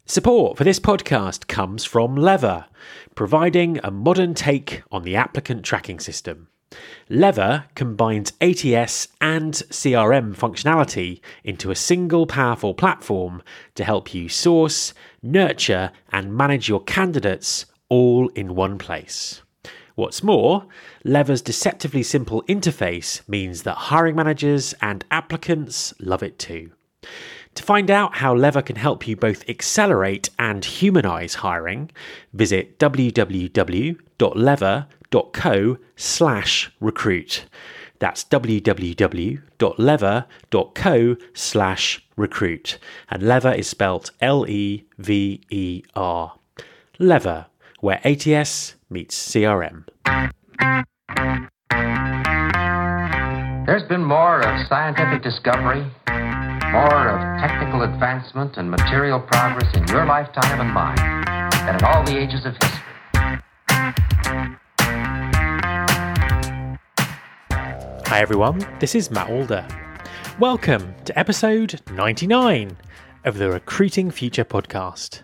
Support for this podcast comes from Lever, providing a modern take on the applicant tracking system. Lever combines ATS and CRM functionality into a single powerful platform to help you source, nurture, and manage your candidates all in one place. What's more, Lever's deceptively simple interface means that hiring managers and applicants love it too. To find out how Lever can help you both accelerate and humanise hiring, visit www.lever.co/recruit. That's www.lever.co/recruit. And Lever is spelt Lever. Lever, where ATS meets CRM. There's been more of scientific discovery, more of technical advancement and material progress in your lifetime and mine than in all the ages of history. Hi everyone, this is Matt Alder. Welcome to episode 99 of the Recruiting Future podcast.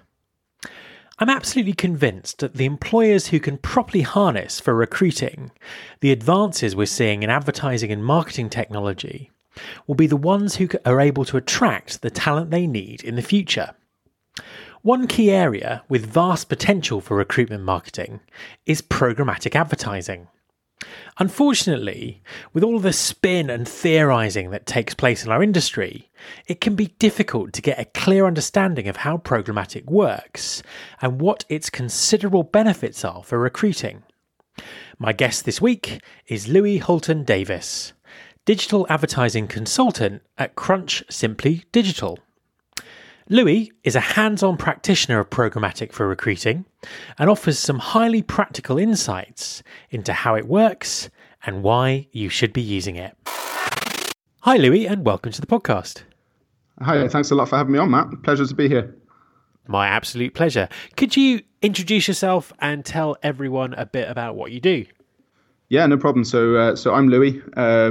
I'm absolutely convinced that the employers who can properly harness for recruiting the advances we're seeing in advertising and marketing technology will be the ones who are able to attract the talent they need in the future. One key area with vast potential for recruitment marketing is programmatic advertising. Unfortunately, with all the spin and theorising that takes place in our industry, it can be difficult to get a clear understanding of how programmatic works and what its considerable benefits are for recruiting. My guest this week is Louis Holton Davis, digital advertising consultant at Crunch Simply Digital. Louis is a hands-on practitioner of programmatic for recruiting and offers some highly practical insights into how it works and why you should be using it. Hi Louis, and welcome to the podcast. Hi, thanks a lot for having me on, Matt. Pleasure to be here. My absolute pleasure. Could you introduce yourself and tell everyone a bit about what you do? Yeah, no problem. So I'm Louis.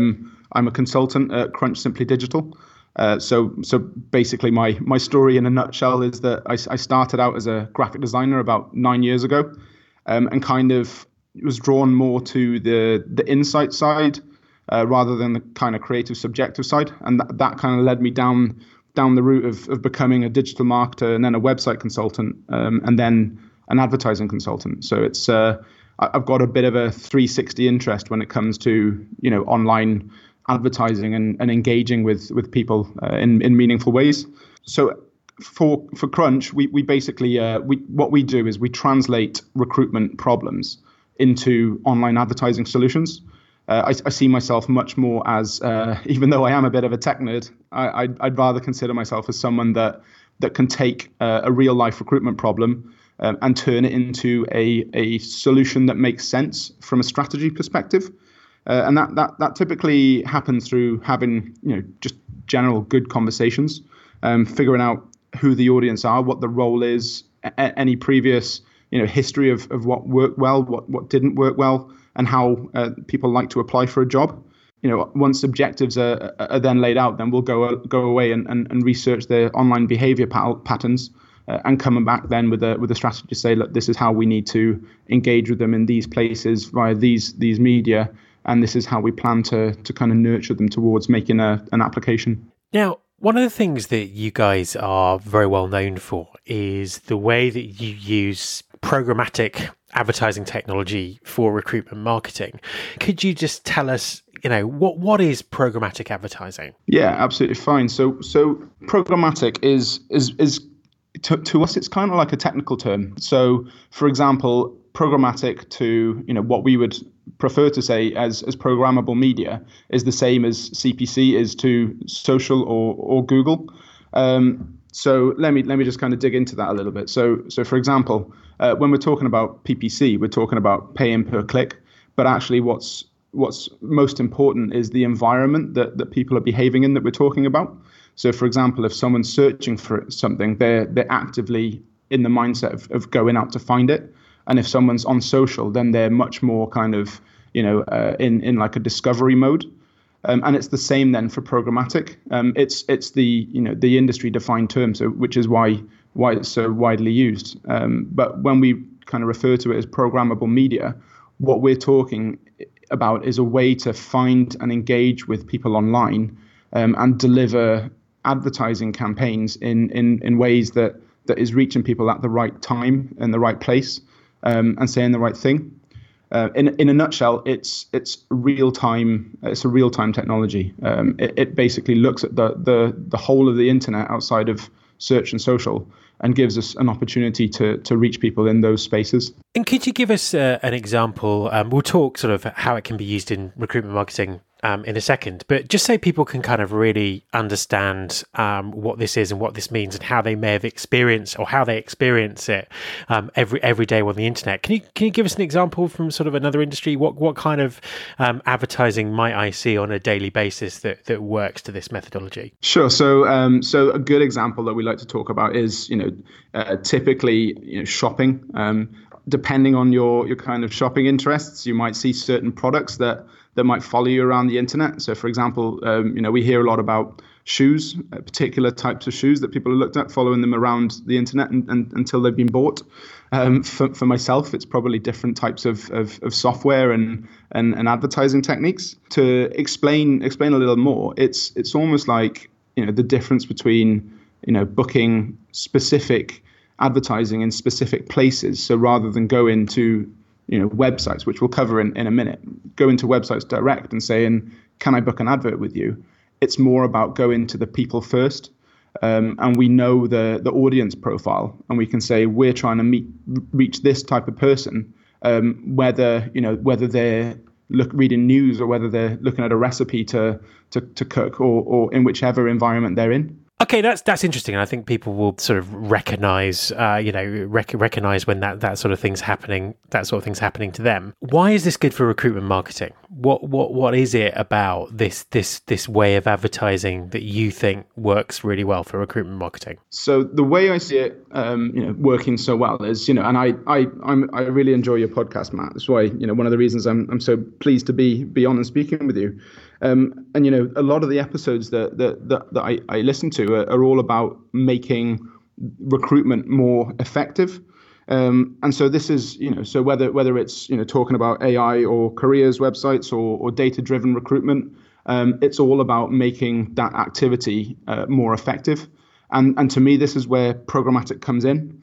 I'm a consultant at Crunch Simply Digital. So basically my story in a nutshell is that I started out as a graphic designer about 9 years ago, and kind of was drawn more to the insight side rather than the kind of creative subjective side, and that kind of led me down the route of becoming a digital marketer and then a website consultant, and then an advertising consultant. So it's I've got a bit of a 360 interest when it comes to online advertising and engaging with people in meaningful ways. So for Crunch, we basically what we do is we translate recruitment problems into online advertising solutions. I see myself much more as, even though I am a bit of a tech nerd, I'd rather consider myself as someone that can take a real life recruitment problem and turn it into a solution that makes sense from a strategy perspective. And that typically happens through having just general good conversations, figuring out who the audience are, what the role is, any previous history of what worked well, what didn't work well, and how people like to apply for a job. Once objectives are then laid out, then we'll go away and research their online behavior patterns, and coming back then with a strategy to say, look, this is how we need to engage with them in these places via these media. And this is how we plan to kind of nurture them towards making an application. Now, one of the things that you guys are very well known for is the way that you use programmatic advertising technology for recruitment marketing. Could you just tell us, what is programmatic advertising? Yeah, absolutely fine. So programmatic is to us, it's kind of like a technical term. So, for example, programmatic to what we would prefer to say as programmable media is the same as CPC is to social or Google. So let me just kind of dig into that a little bit. So for example, when we're talking about PPC, we're talking about paying per click, but actually what's most important is the environment that people are behaving in that we're talking about. So for example, if someone's searching for something, they're actively in the mindset of going out to find it. And if someone's on social, then they're much more kind of, in like a discovery mode. And it's the same then for programmatic. It's the industry defined term, so which is why why it's so widely used. But when we kind of refer to it as programmable media, what we're talking about is a way to find and engage with people online and deliver advertising campaigns in ways that is reaching people at the right time and the right place and saying the right thing. In a nutshell, it's real time. It's a real time technology. It basically looks at the whole of the internet outside of search and social and gives us an opportunity to reach people in those spaces. And could you give us an example? We'll talk sort of how it can be used in recruitment marketing in a second, but just so people can kind of really understand what this is and what this means and how they may have experienced or how they experience it every day on the internet. Can you give us an example from sort of another industry? What kind of advertising might I see on a daily basis that works to this methodology? Sure. So a good example that we like to talk about is typically shopping. Depending on your kind of shopping interests, you might see certain products that might follow you around the internet. So, for example, we hear a lot about shoes, particular types of shoes that people have looked at, following them around the internet and until they've been bought. For myself, it's probably different types of software and advertising techniques. To explain a little more, it's almost like the difference between booking specific advertising in specific places. So rather than go into websites, which we'll cover in a minute, go into websites direct and saying, can I book an advert with you? It's more about going to the people first. And we know the audience profile, and we can say we're trying to reach this type of person, whether they're reading news or whether they're looking at a recipe to cook or in whichever environment they're in. Okay, that's interesting. I think people will sort of recognize when that sort of thing's happening, to them. Why is this good for recruitment marketing? What is it about this way of advertising that you think works really well for recruitment marketing? So the way I see it, working so well is, and I really enjoy your podcast, Matt. That's why, one of the reasons I'm so pleased to be on and speaking with you. And a lot of the episodes that I listen to are all about making recruitment more effective. And so this is, so whether it's, talking about AI or careers websites or data-driven recruitment, it's all about making that activity more effective. And to me, this is where programmatic comes in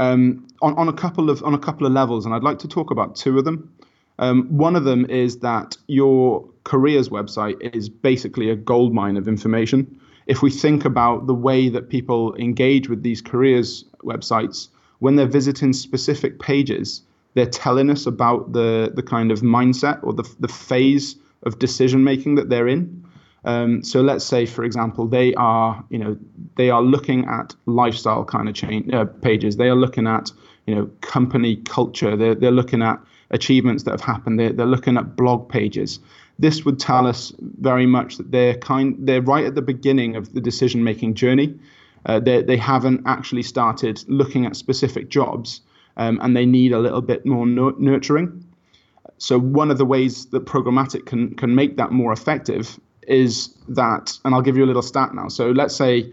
on a couple of levels. And I'd like to talk about two of them. One of them is that your careers website is basically a goldmine of information. If we think about the way that people engage with these careers websites, when they're visiting specific pages, they're telling us about the kind of mindset or the phase of decision making that they're in. So let's say, for example, they are looking at lifestyle kind of pages. They are looking at company culture. They're looking at achievements that have happened. They're looking at blog pages. This would tell us very much that they're right at the beginning of the decision-making journey. They haven't actually started looking at specific jobs, and they need a little bit more nurturing. So one of the ways that programmatic can make that more effective is that, and I'll give you a little stat now. So let's say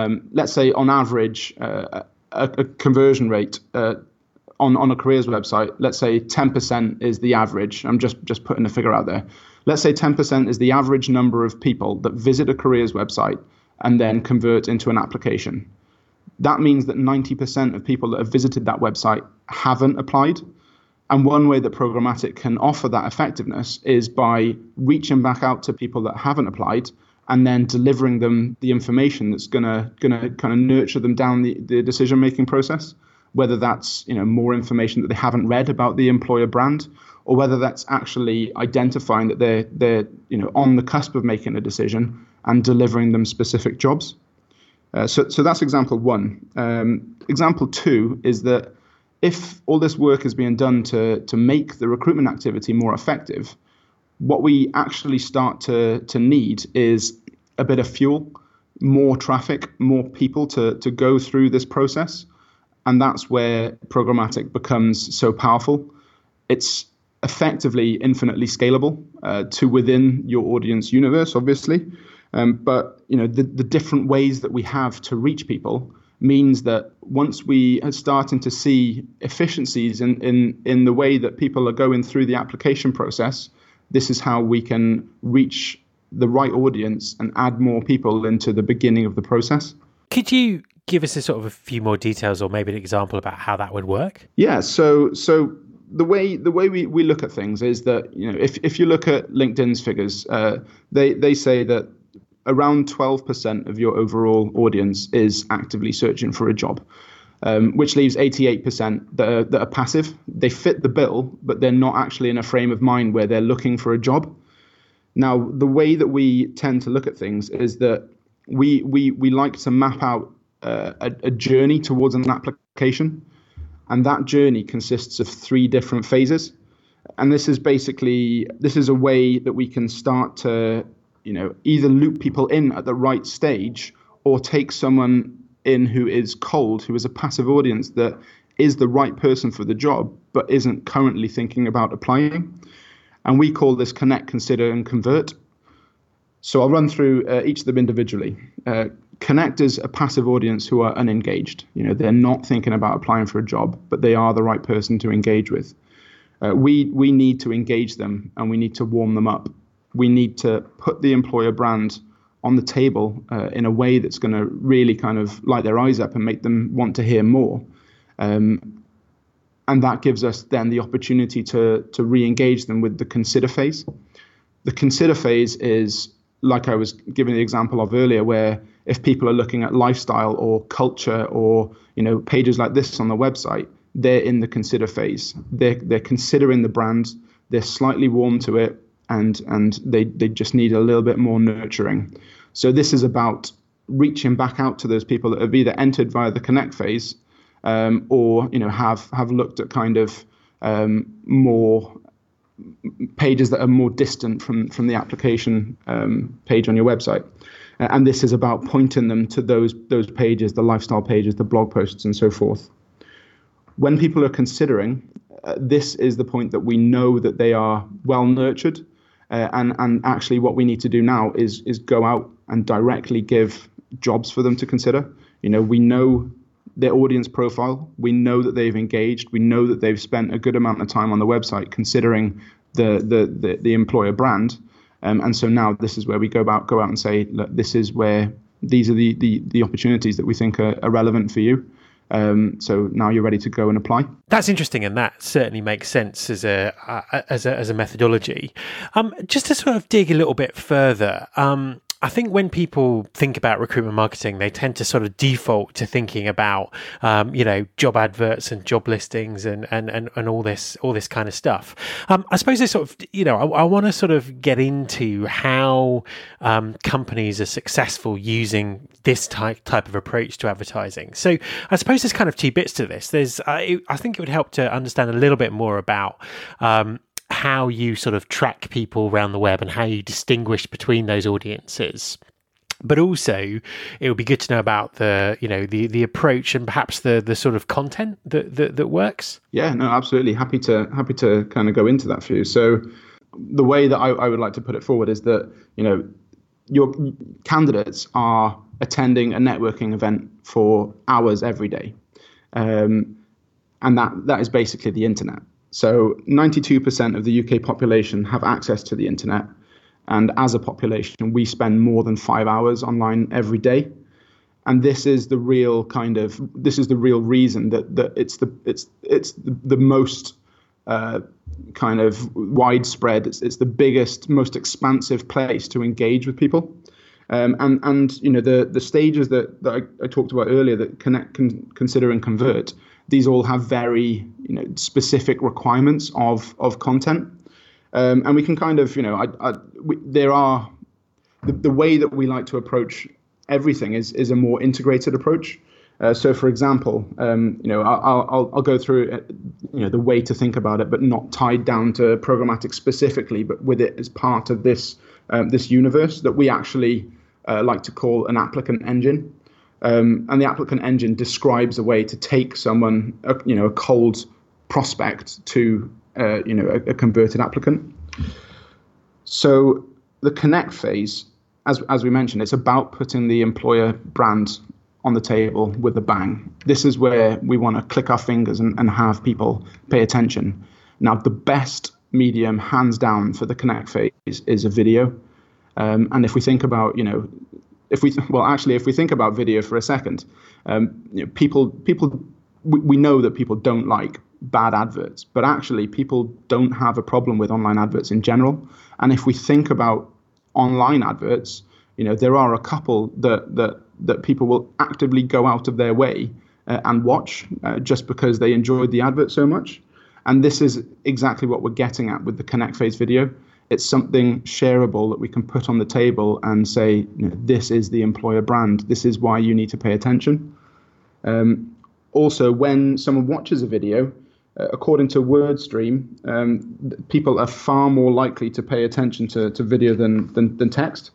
on average, a conversion rate on a careers website, let's say 10% is the average. I'm just putting a figure out there. Let's say 10% is the average number of people that visit a careers website and then convert into an application. That means that 90% of people that have visited that website haven't applied. And one way that programmatic can offer that effectiveness is by reaching back out to people that haven't applied and then delivering them the information that's gonna kind of nurture them down the decision-making process, whether that's more information that they haven't read about the employer brand, or whether that's actually identifying that they're on the cusp of making a decision and delivering them specific jobs. So that's example one. Example two is that if all this work is being done to make the recruitment activity more effective, what we actually start to need is a bit of fuel, more traffic, more people to go through this process. And that's where programmatic becomes so powerful. It's effectively infinitely scalable to within your audience universe, obviously. But the different ways that we have to reach people means that once we are starting to see efficiencies in the way that people are going through the application process, this is how we can reach the right audience and add more people into the beginning of the process. Could you give us a sort of a few more details or maybe an example about how that would work? Yeah, so the way we look at things is that, you know, if you look at LinkedIn's figures, they say that around 12% of your overall audience is actively searching for a job, which leaves 88% that are passive. They fit the bill, but they're not actually in a frame of mind where they're looking for a job. Now, the way that we tend to look at things is that we like to map out a journey towards an application, and that journey consists of 3 different phases. And this is a way that we can start to, you know, either loop people in at the right stage or take someone in who is cold, who is a passive audience that is the right person for the job but isn't currently thinking about applying. And we call this connect, consider, and convert. So I'll run through each of them individually. Connect is a passive audience who are unengaged. You know, they're not thinking about applying for a job, but they are the right person to engage with. We need to engage them, and we need to warm them up. We need to put the employer brand on the table in a way that's going to really kind of light their eyes up and make them want to hear more. And that gives us then the opportunity to re-engage them with the consider phase. The consider phase is, like I was giving the example of earlier, where if people are looking at lifestyle or culture or, you know, pages like this on the website, they're in the consider phase. They're considering the brand, they're slightly warm to it, and they just need a little bit more nurturing. So this is about reaching back out to those people that have either entered via the connect phase, or, you know, have looked at kind of more pages that are more distant from the application page on your website. And this is about pointing them to those pages, the lifestyle pages, the blog posts, and so forth. When people are considering, this is the point that we know that they are well nurtured. And actually what we need to do now is go out and directly give jobs for them to consider. You know, we know their audience profile. We know that they've engaged. We know that they've spent a good amount of time on the website considering the employer brand. And so now this is where we go out and say, look, this is where these are the opportunities that we think are relevant for you. So now you're ready to go and apply. That's interesting, and that certainly makes sense as a methodology. Just to sort of dig a little bit further, I think when people think about recruitment marketing, they tend to sort of default to thinking about, job adverts and job listings and all this kind of stuff. I suppose this sort of, I want to sort of get into how companies are successful using this type of approach to advertising. So I suppose there's kind of 2 bits to this. I think it would help to understand a little bit more about how you sort of track people around the web and how you distinguish between those audiences. But also, it would be good to know about the approach and perhaps the sort of content that works. Yeah, no, absolutely. Happy to kind of go into that for you. So the way that I would like to put it forward is that, your candidates are attending a networking event for hours every day. And that is basically the internet. So 92% of the UK population have access to the internet. And as a population, we spend more than 5 hours online every day. And this is the real reason that it's the most kind of widespread. It's the biggest, most expansive place to engage with people. And the stages that I talked about earlier, that connect, consider, and convert, these all have very specific requirements of content, and we can kind of there are the way that we like to approach everything is a more integrated approach. So, for example, I'll go through the way to think about it, but not tied down to programmatic specifically, but with it as part of this universe that we actually like to call an applicant engine. And the applicant engine describes a way to take someone, a cold prospect to, a converted applicant. So the connect phase, as we mentioned, it's about putting the employer brand on the table with a bang. This is where we want to click our fingers and have people pay attention. Now, the best medium, hands down, for the connect phase is a video. And if we think about, if we think about video for a second, we know that people don't like bad adverts, but actually people don't have a problem with online adverts in general. And if we think about online adverts, there are a couple that people will actively go out of their way and watch just because they enjoyed the advert so much. And this is exactly what we're getting at with the Connect Phase video. It's something shareable that we can put on the table and say, this is the employer brand. This is why you need to pay attention. Also, when someone watches a video, according to WordStream, people are far more likely to pay attention to video than text.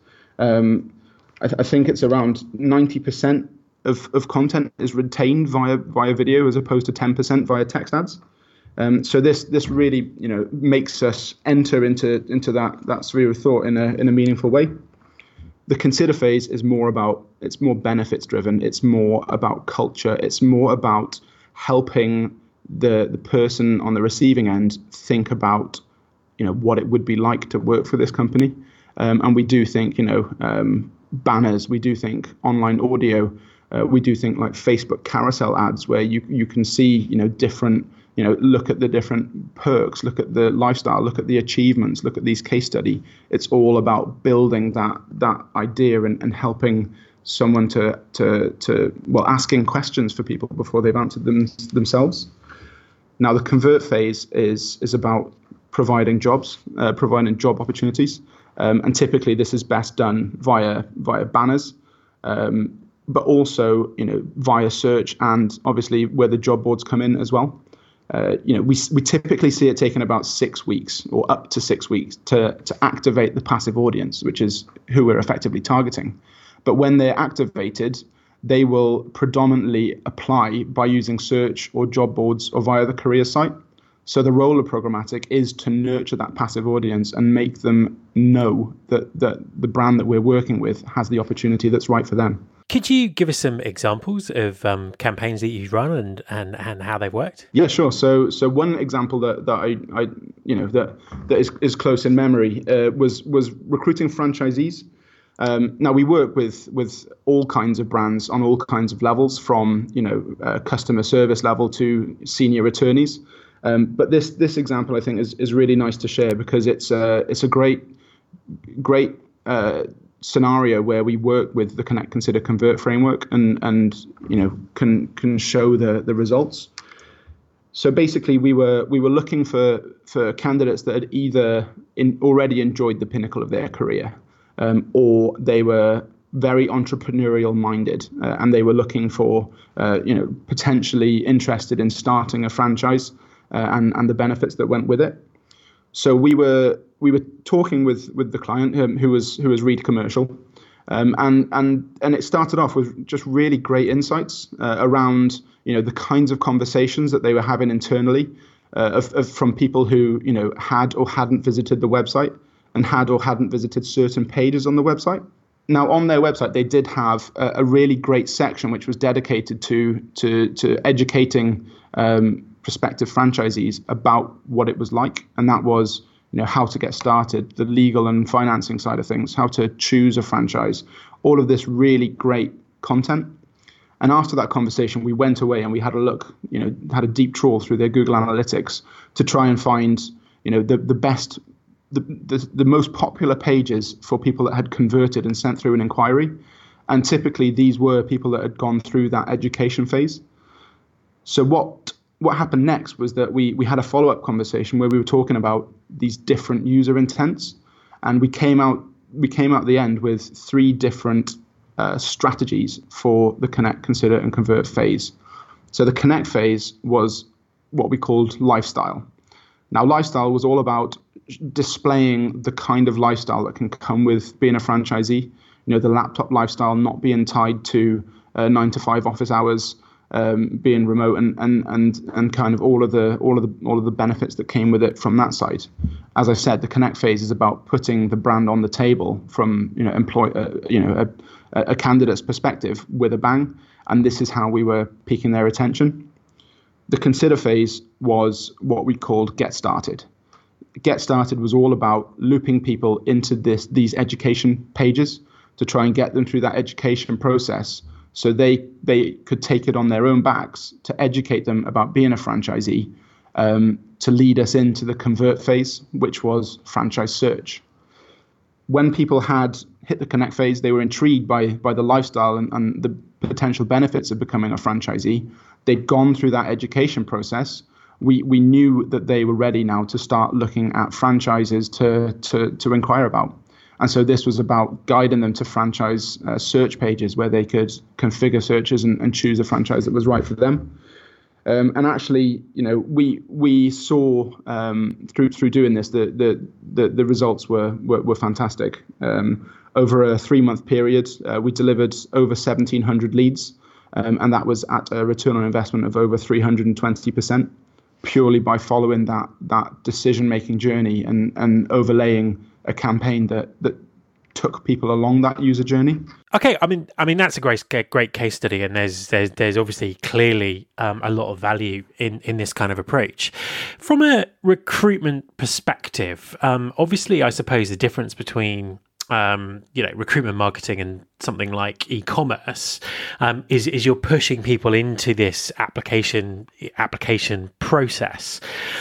I think it's around 90% of content is retained via video as opposed to 10% via text ads. So this really makes us enter into that sphere of thought in a meaningful way. The consider phase is more benefits driven. It's more about culture. It's more about helping the person on the receiving end think about what it would be like to work for this company. And we do think banners. We do think online audio. We do think like Facebook carousel ads where you can see different. Look at the different perks, look at the lifestyle, look at the achievements, look at these case study. It's all about building that idea and helping someone to asking questions for people before they've answered them themselves. Now, the convert phase is about providing jobs, providing job opportunities. And typically this is best done via banners, but also, via search and obviously where the job boards come in as well. We typically see it taking about 6 weeks or up to 6 weeks to activate the passive audience, which is who we're effectively targeting. But when they're activated, they will predominantly apply by using search or job boards or via the career site. So the role of programmatic is to nurture that passive audience and make them know that the brand that we're working with has the opportunity that's right for them. Could you give us some examples of campaigns that you've run and how they've worked? Yeah, sure. So one example that is close in memory was recruiting franchisees. Now we work with all kinds of brands on all kinds of levels, from customer service level to senior attorneys. But this example I think is really nice to share because it's a great scenario where we work with the Connect, Consider, Convert framework and can show the results. So basically, we were looking for candidates that had either already enjoyed the pinnacle of their career, or they were very entrepreneurial minded, and they were looking for potentially interested in starting a franchise and the benefits that went with it. So we were talking with the client who was Reed Commercial, and it started off with just really great insights around the kinds of conversations that they were having internally from people who had or hadn't visited the website and had or hadn't visited certain pages on the website. Now, on their website, they did have a really great section which was dedicated to educating prospective franchisees about what it was like, and that was how to get started, the legal and financing side of things, how to choose a franchise, all of this really great content. And after that conversation, we went away and we had a look, had a deep trawl through their Google Analytics to try and find the best, the most popular pages for people that had converted and sent through an inquiry. And typically these were people that had gone through that education phase. So what happened next was that we had a follow-up conversation where we were talking about these different user intents, and we came out at the end with 3 different strategies for the Connect, Consider, and Convert phase. So the Connect phase was what we called lifestyle. Now, lifestyle was all about displaying the kind of lifestyle that can come with being a franchisee. The laptop lifestyle, not being tied to 9-to-5 office hours, being remote, and kind of all of the benefits that came with it from that side. As I said, the Connect phase is about putting the brand on the table from a candidate's perspective with a bang, and this is how we were piquing their attention. The consider phase was what we called get started. Get started was all about looping people into these education pages to try and get them through that education process, so they could take it on their own backs to educate them about being a franchisee, to lead us into the convert phase, which was franchise search. When people had hit the connect phase, they were intrigued by the lifestyle and the potential benefits of becoming a franchisee. They'd gone through that education process. We knew that they were ready now to start looking at franchises to inquire about. And so this was about guiding them to franchise search pages where they could configure searches and choose a franchise that was right for them. And actually, we saw through doing this the results were fantastic. Over a 3-month period, we delivered over 1,700 leads, and that was at a return on investment of over 320%, purely by following that decision-making journey and overlaying a campaign that took people along that user journey. Okay, I mean that's a great case study, and there's obviously clearly a lot of value in this kind of approach. From a recruitment perspective, obviously, I suppose the difference between recruitment marketing and something like e-commerce is you're pushing people into this application process.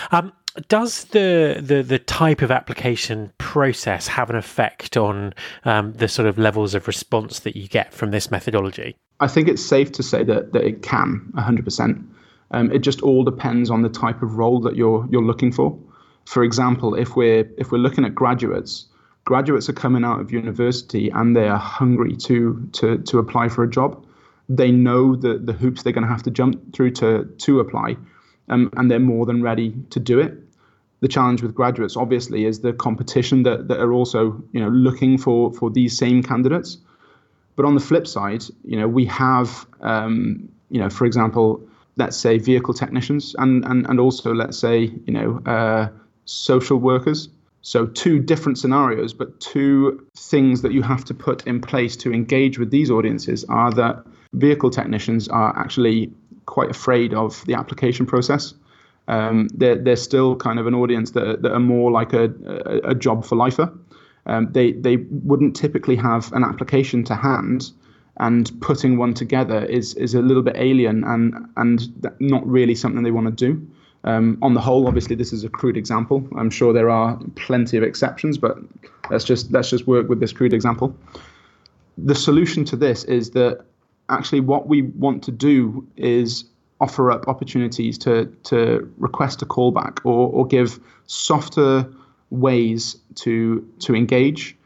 Does the type of application process have an effect on the sort of levels of response that you get from this methodology? I think it's safe to say that it can 100%. It just all depends on the type of role that you're looking for. For example, if we're looking at graduates are coming out of university and they are hungry to apply for a job. They know the hoops they're going to have to jump through to apply, and they're more than ready to do it. The challenge with graduates, obviously, is the competition that are also looking for these same candidates. But on the flip side, we have for example, let's say vehicle technicians and also let's say social workers. So 2 different scenarios, but 2 things that you have to put in place to engage with these audiences are that vehicle technicians are actually quite afraid of the application process. They're still kind of an audience that are more like a job for lifer. They wouldn't typically have an application to hand, and putting one together is a little bit alien and not really something they want to do. On the whole, obviously, this is a crude example. I'm sure there are plenty of exceptions, but let's just work with this crude example. The solution to this is that actually what we want to do is offer up opportunities to request a callback or give softer ways to engage.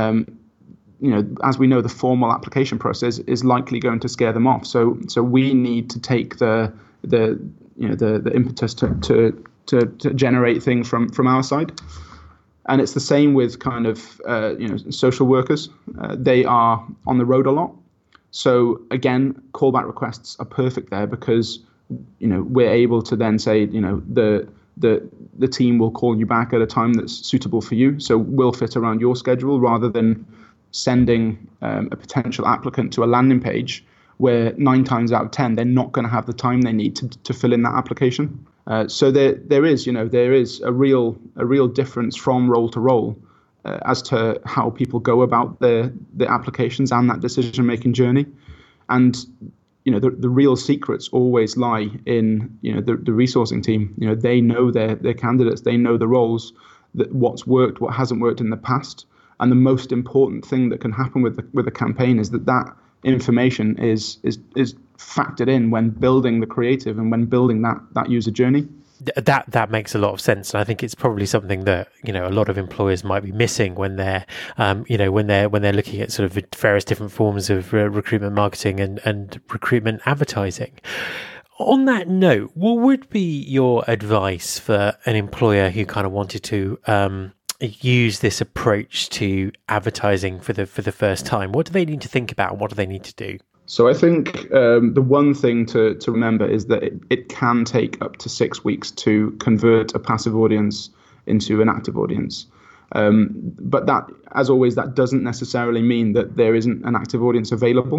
As we know, the formal application process is likely going to scare them off. So we need to take the impetus to generate things from our side. And it's the same with kind of social workers. They are on the road a lot. So again, callback requests are perfect there because we're able to then say the team will call you back at a time that's suitable for you. So we'll fit around your schedule rather than sending a potential applicant to a landing page where 9 times out of 10 they're not going to have the time they need to fill in that application. So there is a real difference from role to role as to how people go about the applications and that decision-making journey. And the real secrets always lie in the resourcing team. They know their candidates, they know the roles, what's worked, what hasn't worked in the past. And the most important thing that can happen with a campaign is that information is factored in when building the creative and when building that user journey. That makes a lot of sense, and I think it's probably something that a lot of employers might be missing when they're when they're looking at sort of various different forms of recruitment marketing and recruitment advertising. On that note, what would be your advice for an employer who kind of wanted to use this approach to advertising for the first time? What do they need to think about, and what do they need to do? So I think the one thing to remember is that it can take up to 6 weeks to convert a passive audience into an active audience. But that, as always, that doesn't necessarily mean that there isn't an active audience available.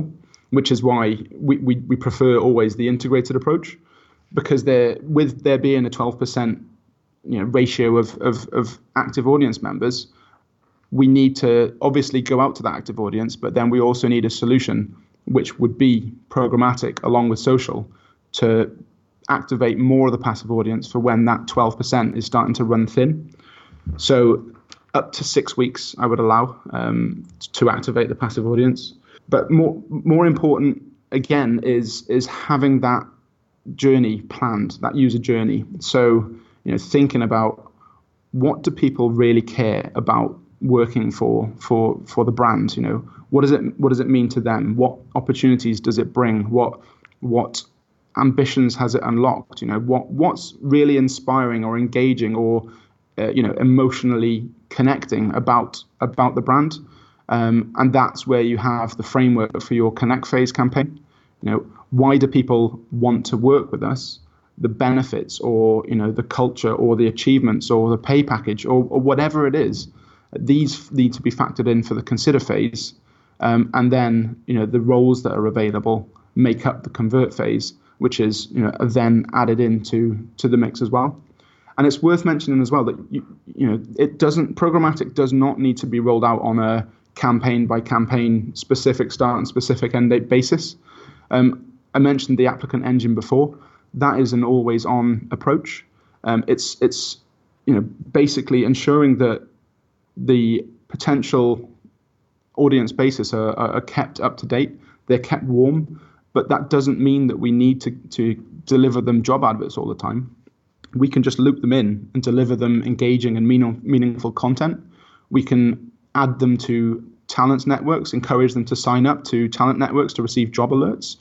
which is why we prefer always the integrated approach, because with there being a 12% ratio of active audience members, we need to obviously go out to that active audience, but then we also need a solution which would be programmatic along with social to activate more of the passive audience for when that 12% is starting to run thin. So up to 6 weeks I would allow to activate the passive audience. But more important again is having that journey planned, that user journey. So thinking about what do people really care about working for the brand. What does it mean to them? What opportunities does it bring? What ambitions has it unlocked? What's really inspiring or engaging or emotionally connecting about the brand? And that's where you have the framework for your Connect phase campaign. Why do people want to work with us? The benefits, or the culture, or the achievements, or the pay package, or whatever it is. These need to be factored in for the consider phase, and then the roles that are available make up the convert phase, which is then added into the mix as well. And it's worth mentioning as well that programmatic does not need to be rolled out on a campaign by campaign, specific start and specific end date basis. I mentioned the applicant engine before. That is an always on approach. It's basically ensuring that the potential audience bases are kept up to date. They're kept warm, but that doesn't mean that we need to deliver them job adverts all the time. We can just loop them in and deliver them engaging and meaningful content. We can add them to talent networks, encourage them to sign up to talent networks to receive job alerts.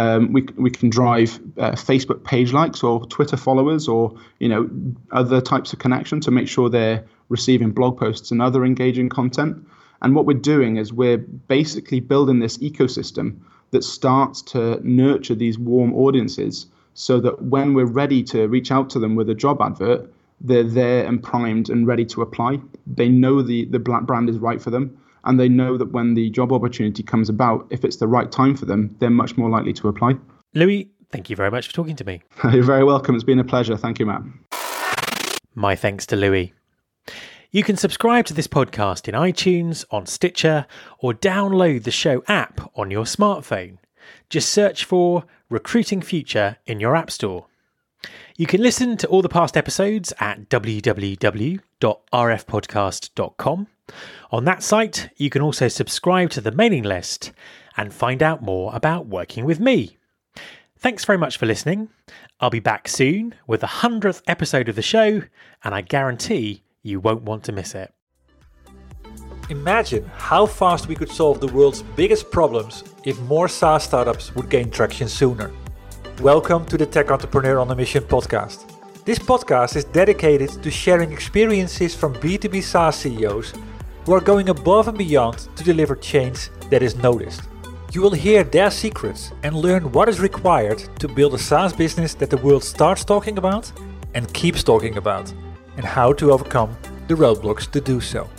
We can drive Facebook page likes or Twitter followers or other types of connection to make sure they're receiving blog posts and other engaging content. And what we're doing is we're basically building this ecosystem that starts to nurture these warm audiences, so that when we're ready to reach out to them with a job advert, they're there and primed and ready to apply. They know the brand is right for them. And they know that when the job opportunity comes about, if it's the right time for them, they're much more likely to apply. Louis, thank you very much for talking to me. You're very welcome. It's been a pleasure. Thank you, Matt. My thanks to Louis. You can subscribe to this podcast in iTunes, on Stitcher, or download the show app on your smartphone. Just search for Recruiting Future in your app store. You can listen to all the past episodes at www.rfpodcast.com. On that site, you can also subscribe to the mailing list and find out more about working with me. Thanks very much for listening. I'll be back soon with the 100th episode of the show, and I guarantee you won't want to miss it. Imagine how fast we could solve the world's biggest problems if more SaaS startups would gain traction sooner. Welcome to the Tech Entrepreneur on a Mission podcast. This podcast is dedicated to sharing experiences from B2B SaaS CEOs who are going above and beyond to deliver change that is noticed. You will hear their secrets and learn what is required to build a SaaS business that the world starts talking about and keeps talking about, and how to overcome the roadblocks to do so.